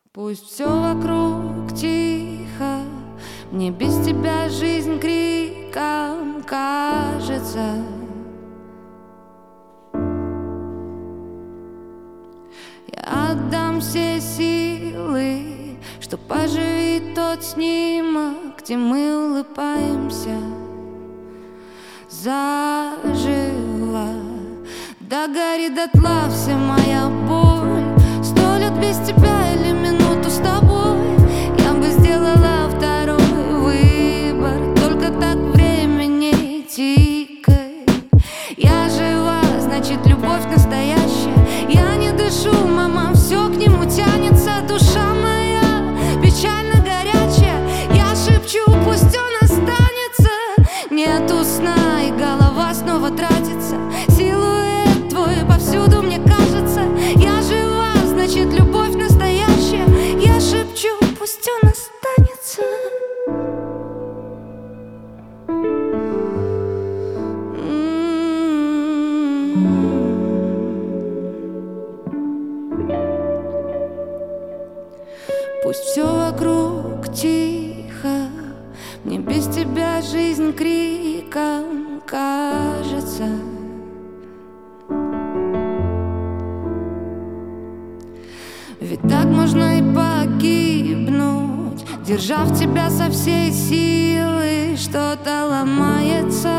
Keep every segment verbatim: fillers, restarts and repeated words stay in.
Пусть все вокруг тихо, мне без тебя жизнь криком кажется. Я отдам все силы, чтоб оживить тот снимок, где мы улыбаемся. Зажила, догорит дотла вся моя боль. Сто лет без тебя или минуту с тобой, я бы сделала второй выбор. Только так время не тикает. Я жива, значит любовь настоящая. Я не дышу, мама, все к нему тянется. Душа моя печально горячая. Я шепчу, пусть он останется. Нету сна и голова снова тратится. Силуэт твой повсюду, мне кажется. Я жива, значит любовь настоящая. Я шепчу, пусть он останется. Пусть все вокруг тихо, мне без тебя жизнь криком кажется. Ведь так можно и погибнуть, держа в тебя со всей силы. Что-то ломается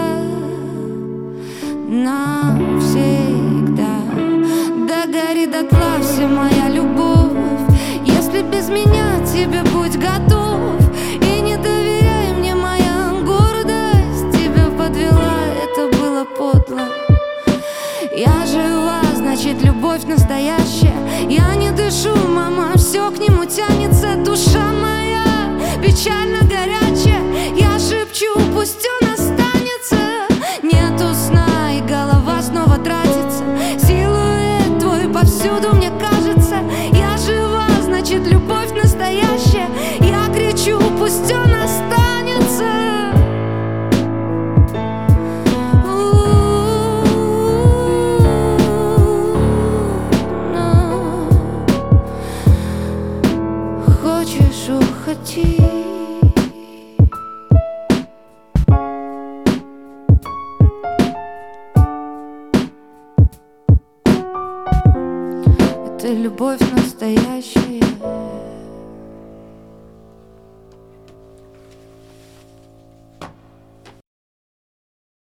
навсегда. Догорит дотла вся моя любовь. Если без меня тебе будь готов. И не доверяй мне, моя гордость тебя подвела, это было подло. Я жива, значит любовь настоящая. Я не дышу, мама, все к нему тянется. Душа моя печально горячая. Я шепчу, пусть он останется. Нету сна и голова снова тратится. Силуэт твой повсюду, мне кажется. Я жива, значит любовь настоящая. Я кричу, пусть он останется. Хочешь, уходи. Это любовь настоящая.